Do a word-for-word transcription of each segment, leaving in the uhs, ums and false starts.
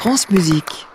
France Musique.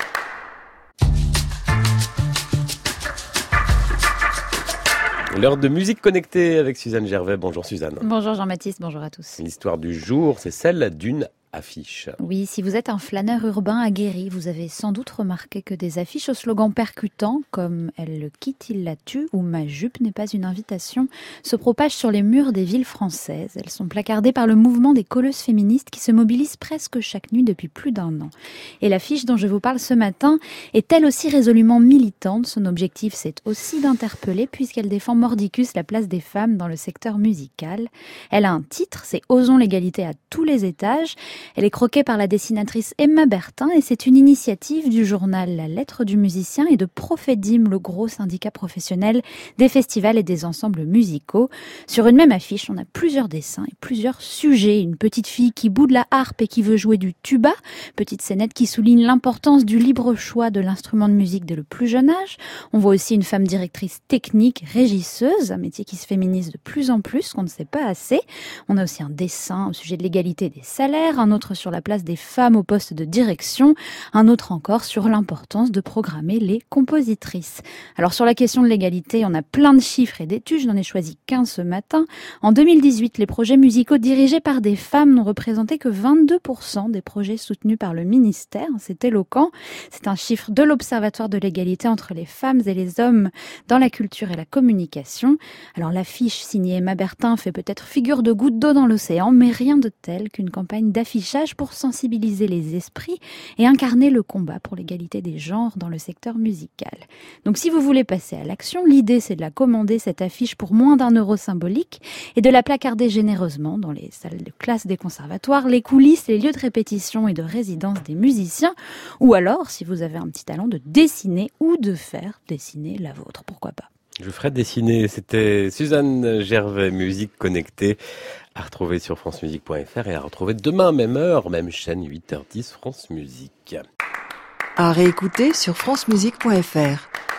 L'heure de musique connectée avec Suzanne Gervais. Bonjour Suzanne. Bonjour Jean-Baptiste, bonjour à tous. L'histoire du jour, c'est celle d'une affiche. Oui, si vous êtes un flâneur urbain aguerri, vous avez sans doute remarqué que des affiches au slogan percutant, comme « Elle le quitte, il la tue » ou « Ma jupe n'est pas une invitation », se propagent sur les murs des villes françaises. Elles sont placardées par le mouvement des colleuses féministes qui se mobilisent presque chaque nuit depuis plus d'un an. Et l'affiche dont je vous parle ce matin est elle aussi résolument militante. Son objectif, c'est aussi d'interpeller puisqu'elle défend mordicus la place des femmes dans le secteur musical. Elle a un titre, c'est « Osons l'égalité à tous les étages ». Elle est croquée par la dessinatrice Emma Bertin et c'est une initiative du journal La Lettre du musicien et de Profedim, le gros syndicat professionnel des festivals et des ensembles musicaux. Sur une même affiche, on a plusieurs dessins et plusieurs sujets. Une petite fille qui bout de la harpe et qui veut jouer du tuba, petite scénette qui souligne l'importance du libre choix de l'instrument de musique dès le plus jeune âge. On voit aussi une femme directrice technique, régisseuse, un métier qui se féminise de plus en plus, qu'on ne sait pas assez. On a aussi un dessin au sujet de l'égalité des salaires, un autre sur la place des femmes au poste de direction, un autre encore sur l'importance de programmer les compositrices. Alors sur la question de l'égalité, on a plein de chiffres et d'études, je n'en ai choisi qu'un ce matin. En deux mille dix-huit, les projets musicaux dirigés par des femmes n'ont représenté que vingt-deux pour cent des projets soutenus par le ministère. C'est éloquent. C'est un chiffre de l'Observatoire de l'égalité entre les femmes et les hommes dans la culture et la communication. Alors l'affiche signée Emma Bertin fait peut-être figure de goutte d'eau dans l'océan, mais rien de tel qu'une campagne d'affichage pour sensibiliser les esprits et incarner le combat pour l'égalité des genres dans le secteur musical. Donc si vous voulez passer à l'action, l'idée c'est de la commander cette affiche pour moins d'un euro symbolique et de la placarder généreusement dans les salles de classe des conservatoires, les coulisses, les lieux de répétition et de résidence des musiciens, ou alors, si vous avez un petit talent, de dessiner ou de faire dessiner la vôtre, pourquoi pas. Je ferai dessiner. C'était Suzanne Gervais, musique connectée, à retrouver sur francemusique point f r et à retrouver demain, même heure, même chaîne, huit heures dix, France Musique. À réécouter sur francemusique point f r.